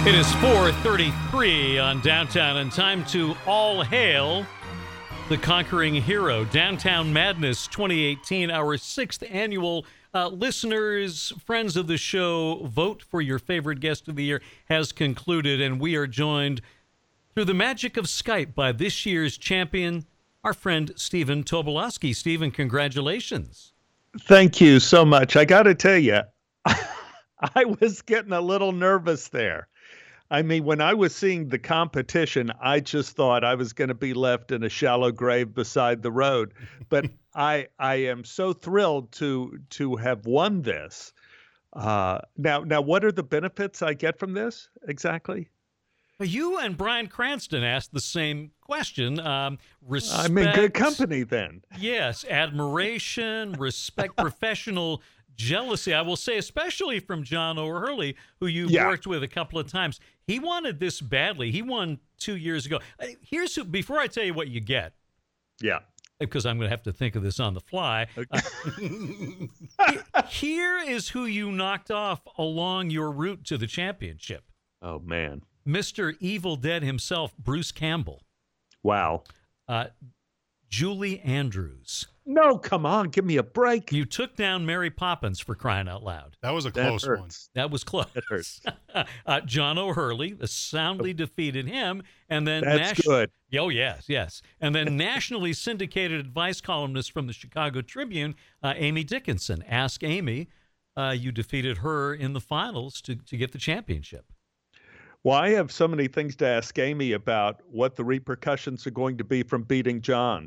It is 4:33 on Downtown, and time to all hail the conquering hero. Downtown Madness 2018, our 6th annual listeners, friends of the show, vote for your favorite guest of the year has concluded, and we are joined through the magic of Skype by this year's champion, our friend Stephen Tobolowsky. Stephen, congratulations. Thank you so much. I got to tell you, I was getting a little nervous there. I mean, when I was seeing the competition, I just thought I was going to be left in a shallow grave beside the road. But I am so thrilled to have won this. Now, what are the benefits I get from this exactly? You and Bryan Cranston asked the same question. Respect, I'm in good company then. Yes, admiration, respect, professional jealousy. I will say, especially from John O'Hurley, who you've worked with a couple of times. He wanted this badly. He won 2 years ago. Before I tell you what you get. Yeah. Because I'm going to have to think of this on the fly. Okay. Here is who you knocked off along your route to the championship. Oh, man. Mr. Evil Dead himself, Bruce Campbell. Wow. Julie Andrews. No, come on, give me a break. You took down Mary Poppins, for crying out loud. That was a close one. That was close. That hurts. John O'Hurley soundly defeated him, and then that's good. Oh yes. And then nationally syndicated advice columnist from the Chicago Tribune, Amy Dickinson. Ask Amy. You defeated her in the finals to get the championship. Well, I have so many things to ask Amy about what the repercussions are going to be from beating John.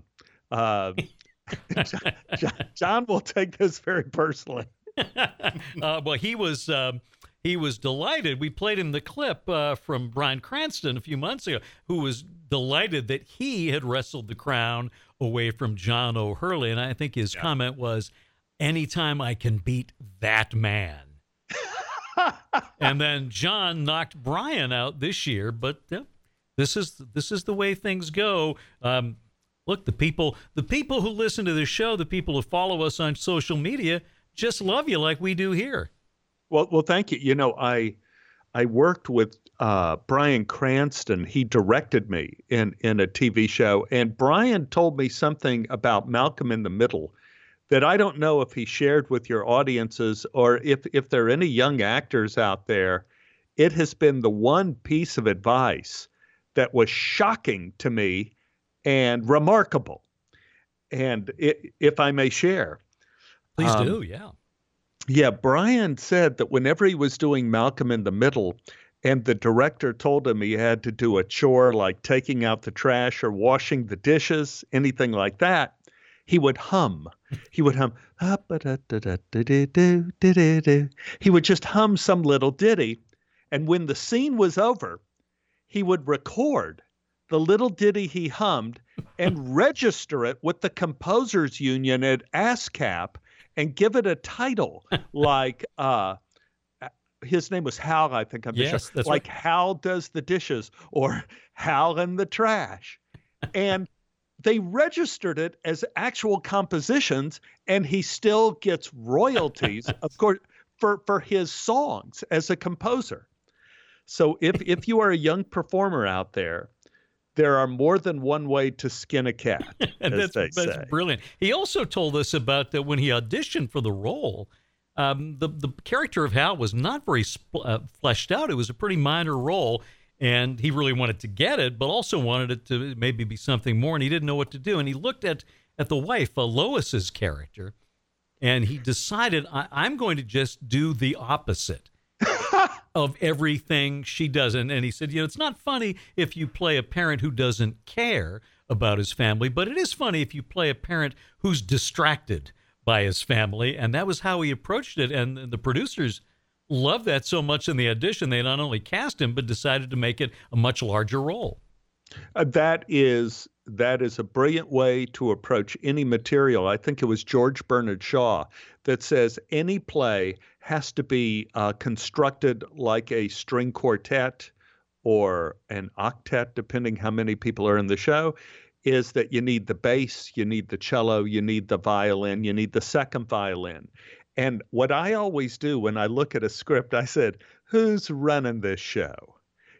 John will take this very personally. Well, he was delighted. We played him the clip from Bryan Cranston a few months ago, who was delighted that he had wrestled the crown away from John O'Hurley. And I think his comment was, anytime I can beat that man. And then John knocked Bryan out this year, but this is the way things go. Look, the people who listen to this show, the people who follow us on social media, just love you like we do here. Well, thank you. You know, I worked with Bryan Cranston. He directed me in a TV show, and Bryan told me something about Malcolm in the Middle that I don't know if he shared with your audiences, or if there are any young actors out there. It has been the one piece of advice that was shocking to me and remarkable. And if I may share. Please do, yeah. Yeah, Bryan said that whenever he was doing Malcolm in the Middle and the director told him he had to do a chore like taking out the trash or washing the dishes, anything like that, he would hum. He would hum. He would just hum some little ditty. And when the scene was over, he would record the little ditty he hummed and register it with the Composers Union at ASCAP and give it a title like his name was Hal, I think. Yes, that's like right. Hal Does the Dishes or Hal in the Trash. And they registered it as actual compositions, and he still gets royalties, of course, for his songs as a composer. So if you are a young performer out there, there are more than one way to skin a cat, as that's say. Brilliant. He also told us about that when he auditioned for the role, the character of Hal was not very fleshed out. It was a pretty minor role, and he really wanted to get it, but also wanted it to maybe be something more, and he didn't know what to do. And he looked at the wife, Lois's character, and he decided, I'm going to just do the opposite of everything she does. And he said, it's not funny if you play a parent who doesn't care about his family, but it is funny if you play a parent who's distracted by his family. And that was how he approached it. And the producers loved that so much in the audition, they not only cast him, but decided to make it a much larger role. That is a brilliant way to approach any material. I think it was George Bernard Shaw that says any play has to be constructed like a string quartet or an octet, depending how many people are in the show, is that you need the bass, you need the cello, you need the violin, you need the second violin. And what I always do when I look at a script, I said, who's running this show?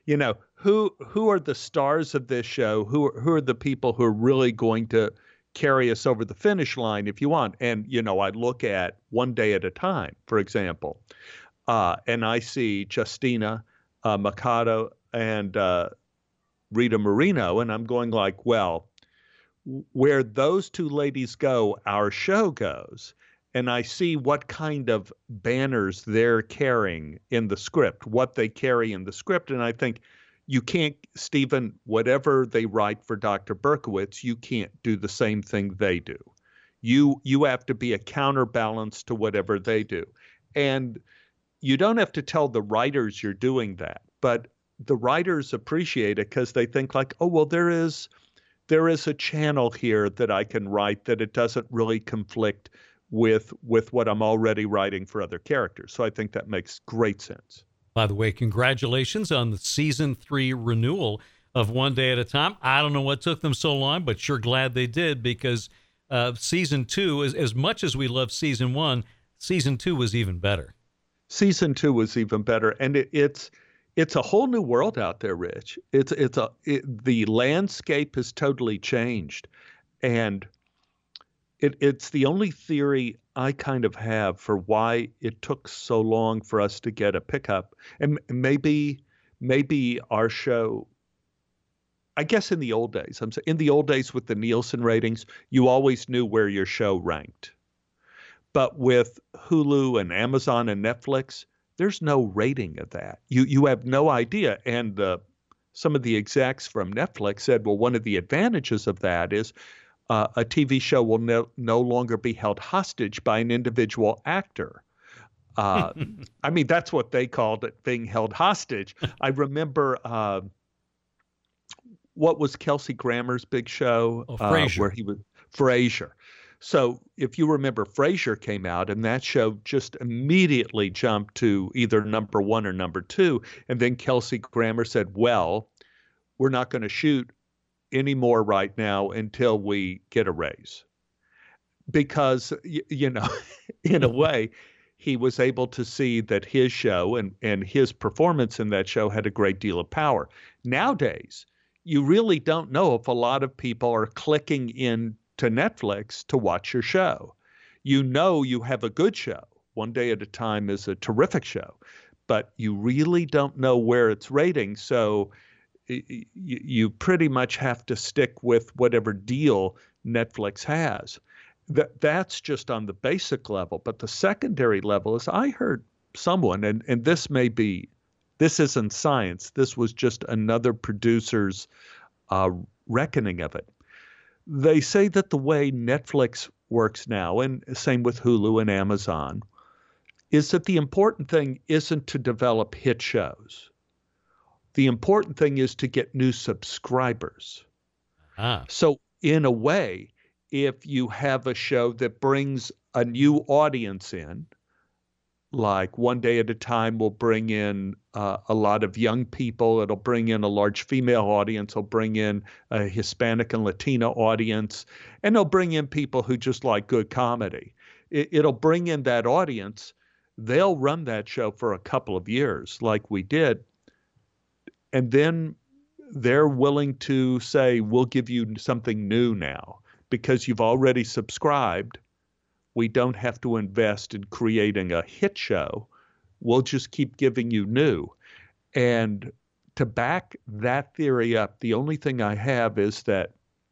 who are the stars of this show? Who are the people who are really going to carry us over the finish line if you want? And, I look at One Day at a Time, for example, and I see Justina Machado and Rita Moreno, and I'm going like, well, where those two ladies go, our show goes. And I see what kind of banners they're carrying in the script, what they carry in the script. And I think you can't, Stephen, whatever they write for Dr. Berkowitz, you can't do the same thing they do. You have to be a counterbalance to whatever they do. And you don't have to tell the writers you're doing that, but the writers appreciate it because they think like, oh, well, there is a channel here that I can write that it doesn't really conflict with what I'm already writing for other characters. So I think that makes great sense. By the way, congratulations on the season 3 renewal of One Day at a Time. I don't know what took them so long, but sure glad they did, because season 2, as much as we love season 1, season 2 was even better. Season 2 was even better, and it's a whole new world out there, Rich. The landscape has totally changed, and it's the only theory I kind of have for why it took so long for us to get a pickup. And maybe our show, I guess in the old days, in the old days with the Nielsen ratings, you always knew where your show ranked. But with Hulu and Amazon and Netflix, there's no rating of that. You have no idea. And some of the execs from Netflix said, well, one of the advantages of that is a TV show will no longer be held hostage by an individual actor. I mean, that's what they called it, being held hostage. I remember what was Kelsey Grammer's big show? Frasier. Where he was Frasier. So if you remember, Frasier came out, and that show just immediately jumped to either number 1 or number 2. And then Kelsey Grammer said, well, we're not going to shoot anymore right now until we get a raise. Because, in a way, he was able to see that his show and his performance in that show had a great deal of power. Nowadays, you really don't know if a lot of people are clicking in to Netflix to watch your show. You have a good show. One Day at a Time is a terrific show, but you really don't know where it's rating. So you pretty much have to stick with whatever deal Netflix has. That's just on the basic level. But the secondary level is, I heard someone, and this isn't science. This was just another producer's reckoning of it. They say that the way Netflix works now, and same with Hulu and Amazon, is that the important thing isn't to develop hit shows. The important thing is to get new subscribers. So in a way, if you have a show that brings a new audience in, like One Day at a Time will bring in a lot of young people. It'll bring in a large female audience. It'll bring in a Hispanic and Latino audience. And it'll bring in people who just like good comedy. It'll bring in that audience. They'll run that show for a couple of years like we did. And then they're willing to say, we'll give you something new now because you've already subscribed. We don't have to invest in creating a hit show. We'll just keep giving you new. And to back that theory up, the only thing I have is that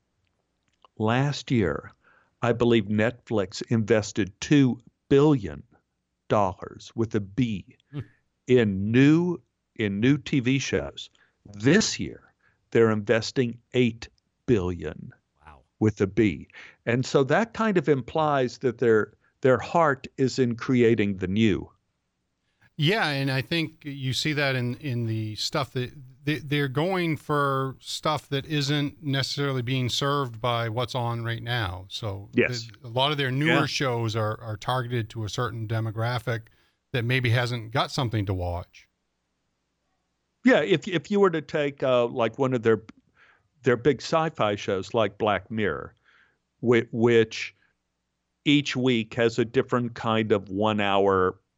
last year, I believe Netflix invested $2 billion with a B in new TV shows. This year, they're investing $8 billion. With a B. And so that kind of implies that their heart is in creating the new. Yeah, and I think you see that in the stuff that they're going for stuff that isn't necessarily being served by what's on right now. So yes, a lot of their newer shows are targeted to a certain demographic that maybe hasn't got something to watch. Yeah, if you were to take like one of their big sci-fi shows like Black Mirror, which each week has a different kind of 1 hour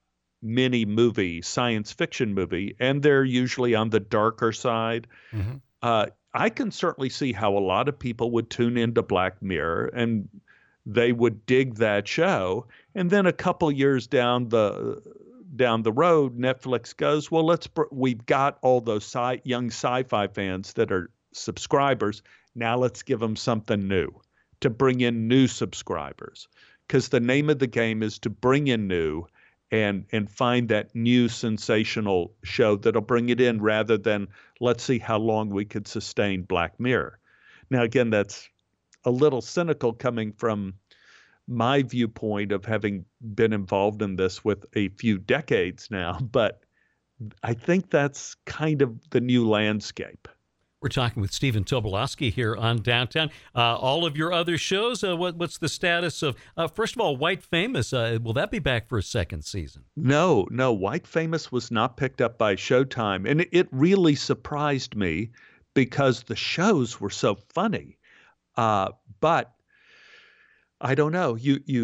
mini movie, science fiction movie, and they're usually on the darker side. Mm-hmm. I can certainly see how a lot of people would tune into Black Mirror and they would dig that show. And then a couple years down the road, Netflix goes, well, we've got all those young sci-fi fans that are subscribers. Now let's give them something new to bring in new subscribers, because the name of the game is to bring in new and find that new sensational show that'll bring it in, rather than let's see how long we could sustain Black Mirror. Now, again, that's a little cynical coming from my viewpoint of having been involved in this with a few decades now, but I think that's kind of the new landscape. We're talking with Stephen Tobolowsky here on Downtown. All of your other shows, what's the status of, first of all, White Famous? Will that be back for a second season? No. White Famous was not picked up by Showtime. And it really surprised me because the shows were so funny. But I don't know.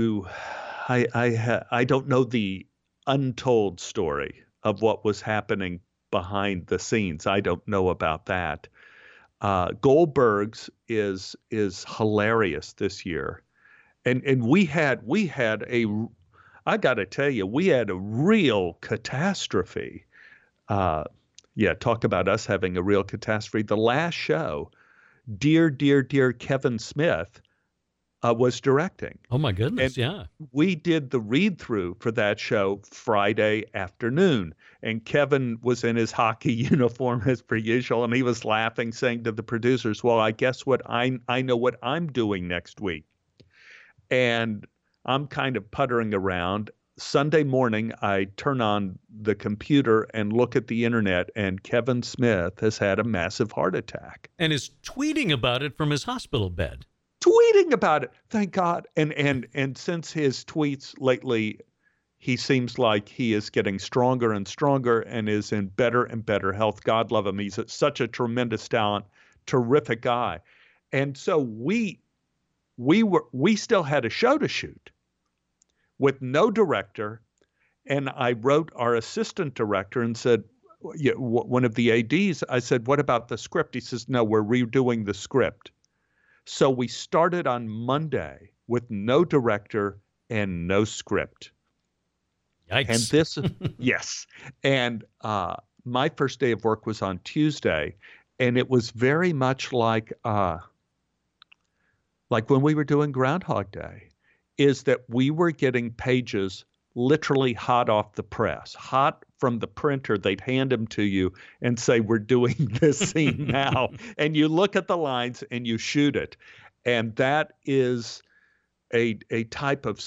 I don't know the untold story of what was happening behind the scenes. I don't know about that. Goldberg's is hilarious this year, and we had I got to tell you, we had a real catastrophe. Talk about us having a real catastrophe. The last show, dear Kevin Smith was directing. Oh my goodness! And we did the read through for that show Friday afternoon, and Kevin was in his hockey uniform as per usual, and he was laughing, saying to the producers, "Well, I guess what I know what I'm doing next week," and I'm kind of puttering around. Sunday morning, I turn on the computer and look at the internet, and Kevin Smith has had a massive heart attack and is tweeting about it from his hospital bed. Tweeting about it, thank God. And since his tweets lately, he seems like he is getting stronger and stronger and is in better and better health. God love him. He's such a tremendous talent, terrific guy. And so we still had a show to shoot with no director. And I wrote our assistant director and said, one of the ADs, I said, what about the script? He says, no, we're redoing the script. So we started on Monday with no director and no script. Yikes. And this, yes. And my first day of work was on Tuesday, and it was very much like when we were doing Groundhog Day, is that we were getting pages literally hot off the press, hot from the printer. They'd hand them to you and say, we're doing this scene now. And you look at the lines and you shoot it. And that is a type of,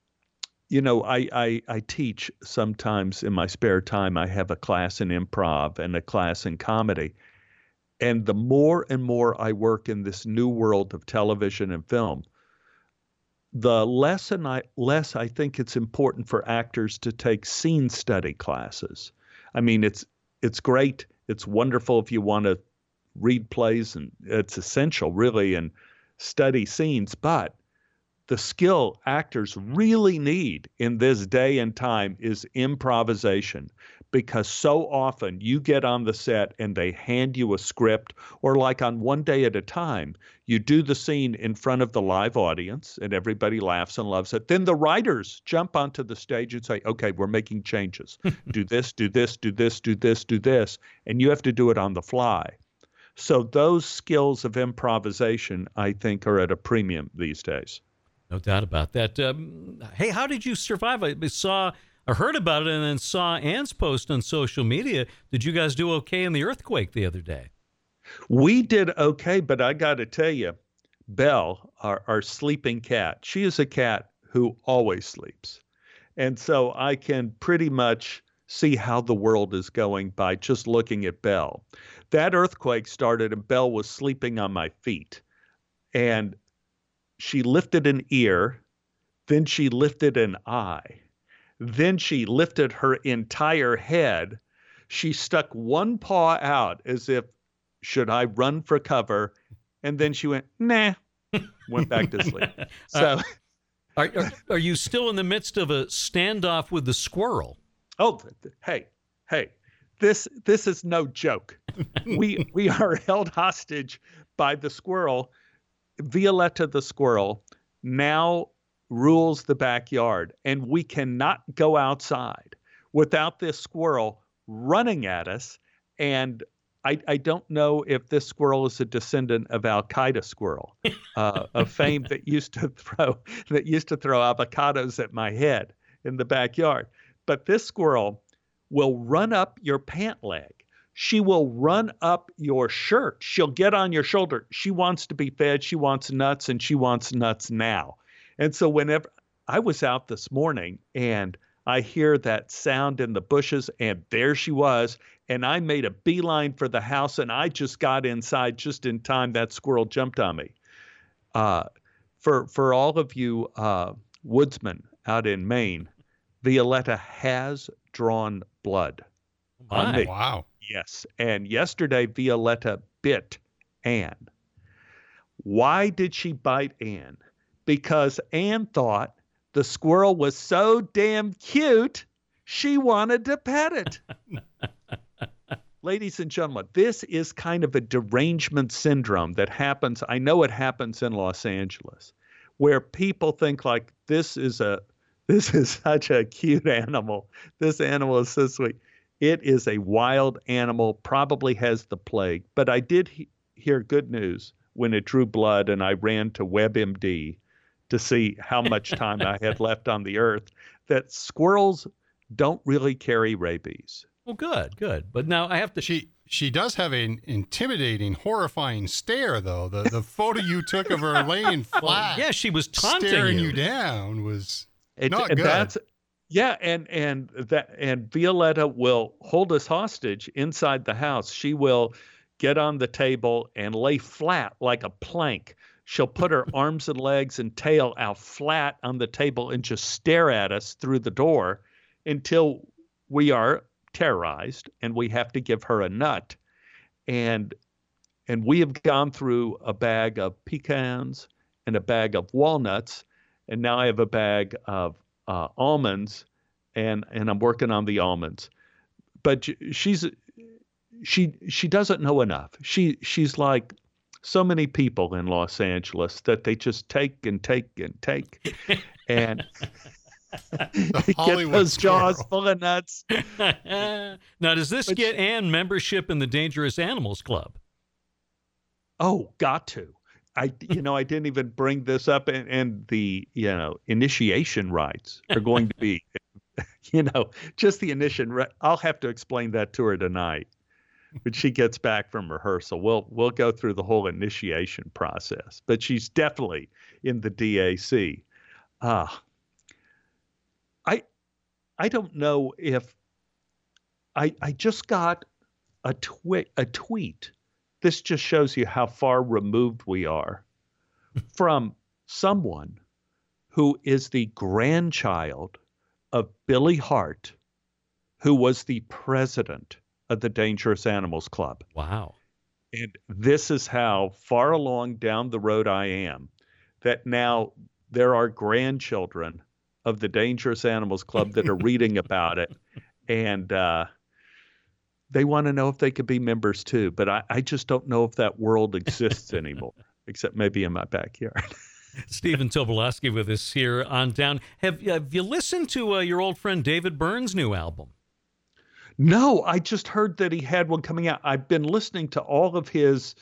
I teach sometimes in my spare time. I have a class in improv and a class in comedy. And the more and more I work in this new world of television and film, the less I think it's important for actors to take scene study classes. I mean, it's great. It's wonderful if you want to read plays, and it's essential, really, and study scenes. But the skill actors really need in this day and time is improvisation, because so often you get on the set and they hand you a script, or like on One Day at a Time, you do the scene in front of the live audience and everybody laughs and loves it. Then the writers jump onto the stage and say, okay, we're making changes. Do this, do this, do this, do this, do this. And you have to do it on the fly. So those skills of improvisation, I think, are at a premium these days. No doubt about that. Hey, how did you survive? I heard about it and then saw Ann's post on social media. Did you guys do okay in the earthquake the other day? We did okay, but I got to tell you, Belle, our sleeping cat, she is a cat who always sleeps. And so I can pretty much see how the world is going by just looking at Belle. That earthquake started and Belle was sleeping on my feet. And she lifted an ear, then she lifted an eye. Then she lifted her entire head. She stuck one paw out as if, should I run for cover? And then she went, nah, went back to sleep. So, are you still in the midst of a standoff with the squirrel? Oh, hey, this is no joke. We are held hostage by the squirrel. Violetta the squirrel now rules the backyard, and we cannot go outside without this squirrel running at us. And I don't know if this squirrel is a descendant of Al Qaeda squirrel, of fame that used to throw avocados at my head in the backyard. But this squirrel will run up your pant leg. She will run up your shirt. She'll get on your shoulder. She wants to be fed. She wants nuts, and she wants nuts now. And so whenever I was out this morning and I hear that sound in the bushes, and there she was, and I made a beeline for the house, and I just got inside just in time. That squirrel jumped on me. For all of you woodsmen out in Maine, Violetta has drawn blood on me. Wow. Yes. And yesterday, Violetta bit Anne. Why did she bite Anne? Because Anne thought the squirrel was so damn cute, she wanted to pet it. Ladies and gentlemen, this is kind of a derangement syndrome that happens. I know it happens in Los Angeles, where people think like this is such a cute animal. This animal is so sweet. It is a wild animal, probably has the plague. But I did hear good news when it drew blood, and I ran to WebMD to see how much time I had left on the earth, that squirrels don't really carry rabies. Well, good. But now I have to... She does have an intimidating, horrifying stare, though. The photo you took of her laying flat, well, yeah, she was taunting staring you down was not and good. And Violetta will hold us hostage inside the house. She will get on the table and lay flat like a plank. She'll put her arms and legs and tail out flat on the table and just stare at us through the door until we are terrorized and we have to give her a nut. And we have gone through a bag of pecans and a bag of walnuts, and now I have a bag of almonds, and I'm working on the almonds. But she doesn't know enough. She's like so many people in Los Angeles that they just take and take and take, and get those jaws full of nuts. Now, does this get Anne membership in the Dangerous Animals Club? Oh, got to. I didn't even bring this up, and the initiation rites are going to be, just the initiation. I'll have to explain that to her tonight when she gets back from rehearsal. We'll go through the whole initiation process, but she's definitely in the DAC. I don't know if I just got a tweet. This just shows you how far removed we are from someone who is the grandchild of Billy Hart, who was the president of the Dangerous Animals Club. Wow. And this is how far along down the road I am, that now there are grandchildren of the Dangerous Animals Club that are reading about it. And they want to know if they could be members too. But I just don't know if that world exists anymore, except maybe in my backyard. Stephen Tobolowsky with us here on Down. Have you listened to your old friend David Byrne's new album? No, I just heard that he had one coming out. I've been listening to all of his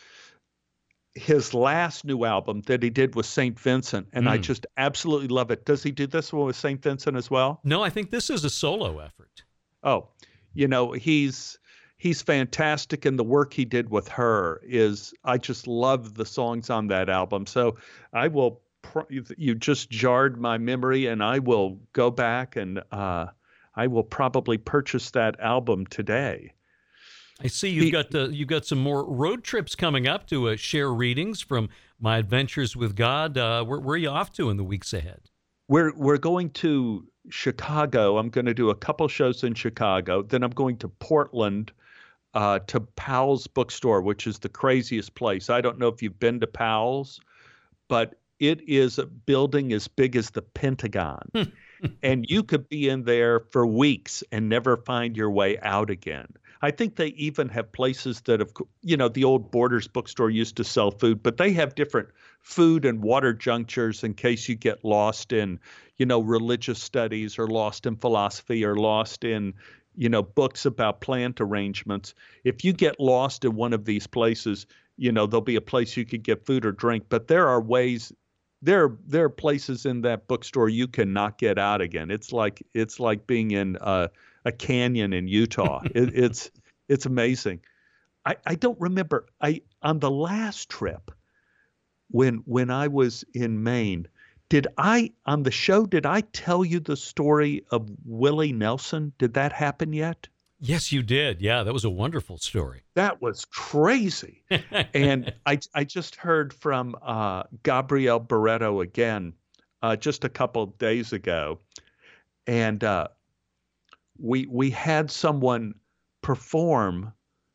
last new album that he did with St. Vincent, and I just absolutely love it. Does he do this one with St. Vincent as well? No, I think this is a solo effort. Oh, he's fantastic, and the work he did with her I just love the songs on that album. So you just jarred my memory, and I will go back and I will probably purchase that album today. I see you've got some more road trips coming up to share readings from My Adventures with God. Where are you off to in the weeks ahead? We're going to Chicago. I'm going to do a couple shows in Chicago. Then I'm going to Portland to Powell's Bookstore, which is the craziest place. I don't know if you've been to Powell's, but it is a building as big as the Pentagon. and you could be in there for weeks and never find your way out again. I think they even have places that have, the old Borders bookstore used to sell food, but they have different food and water junctures in case you get lost in, religious studies or lost in philosophy or lost in, books about plant arrangements. If you get lost in one of these places, there'll be a place you could get food or drink, but there are ways. There are places in that bookstore you cannot get out again. It's like being in a canyon in Utah. It's amazing. I don't remember. On the last trip when I was in Maine, did I tell you the story of Willie Nelson? Did that happen yet? Yes, you did. Yeah, that was a wonderful story. That was crazy. And I just heard from Gabrielle Barreto again just a couple of days ago. And we had someone perform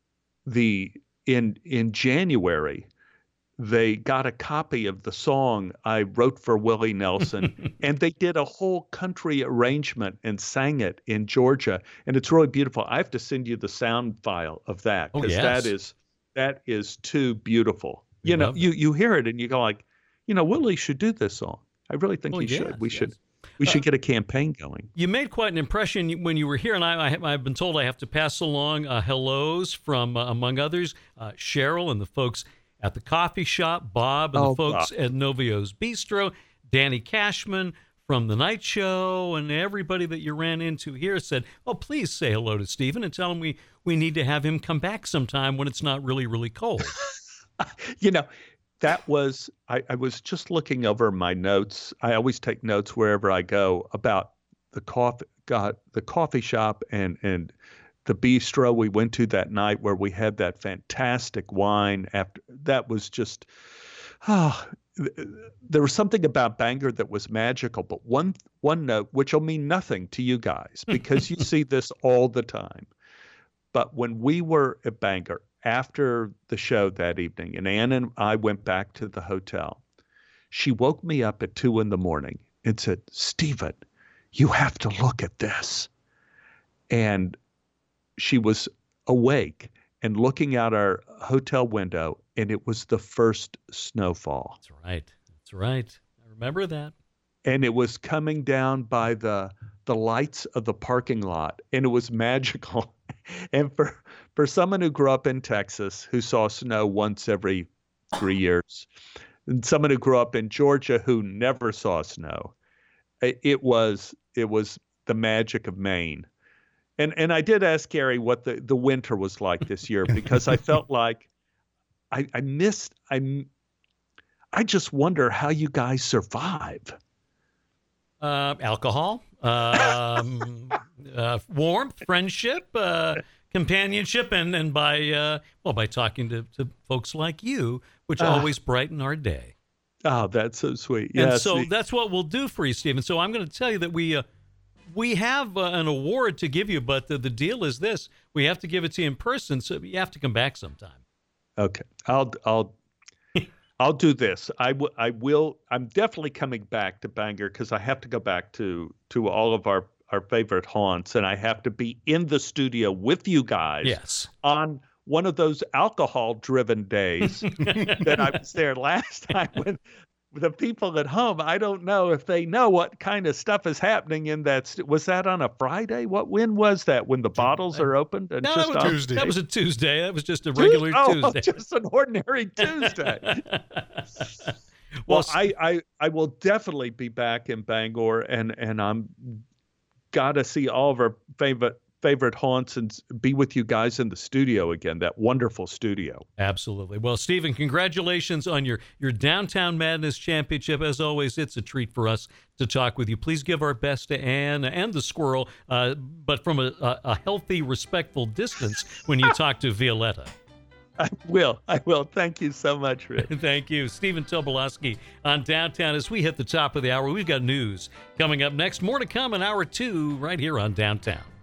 in January. They got a copy of the song I wrote for Willie Nelson, and they did a whole country arrangement and sang it in Georgia. And it's really beautiful. I have to send you the sound file of that, because that is too beautiful. You hear it and you go like, Willie should do this song. I really think he should. We should get a campaign going. You made quite an impression when you were here, and I've been told I have to pass along hellos from, among others, Cheryl and the folks at the coffee shop, Bob and the folks at Novio's Bistro, Danny Cashman from The Night Show, and everybody that you ran into here said, please say hello to Stephen and tell him we need to have him come back sometime when it's not really, really cold. That was, I was just looking over my notes. I always take notes wherever I go about the coffee shop and the bistro we went to that night where we had that fantastic wine. After that was just, there was something about Bangor that was magical. But one note, which will mean nothing to you guys because you see this all the time. But when we were at Bangor after the show that evening, and Ann and I went back to the hotel, she woke me up at 2 a.m. and said, "Stephen, you have to look at this." And she was awake and looking out our hotel window, and it was the first snowfall. That's right. I remember that. And it was coming down by the lights of the parking lot, and it was magical. And for someone who grew up in Texas, who saw snow once every 3 years, and someone who grew up in Georgia who never saw snow, it was the magic of Maine. And I did ask Gary what the winter was like this year, because I felt like I just wonder how you guys survive. Alcohol, warmth, friendship, companionship, and by talking to folks like you, which always brighten our day. Oh, that's so sweet. And so that's what we'll do for you, Stephen. So I'm going to tell you that we have an award to give you, but the deal is this: we have to give it to you in person, so you have to come back sometime. Okay, I'll do this. I will. I'm definitely coming back to Bangor because I have to go back to all of our favorite haunts, and I have to be in the studio with you guys. Yes. On one of those alcohol-driven days that I was there last time when the people at home, I don't know if they know what kind of stuff is happening in that. Was that on a Friday? When was that? When the bottles are opened? And no, just that was Tuesday. That was a Tuesday. That was just a regular Tuesday. Just an ordinary Tuesday. Well, I will definitely be back in Bangor, and I'm got to see all of our favorite haunts and be with you guys in the studio again, that wonderful studio. Absolutely. Well, Stephen, congratulations on your Downtown Madness Championship. As always, it's a treat for us to talk with you. Please give our best to Ann and the squirrel, but from a healthy, respectful distance when you talk to Violetta. I will. Thank you so much, Rick. Thank you. Stephen Tobolowsky on Downtown. As we hit the top of the hour, we've got news coming up next. More to come in hour 2 right here on Downtown.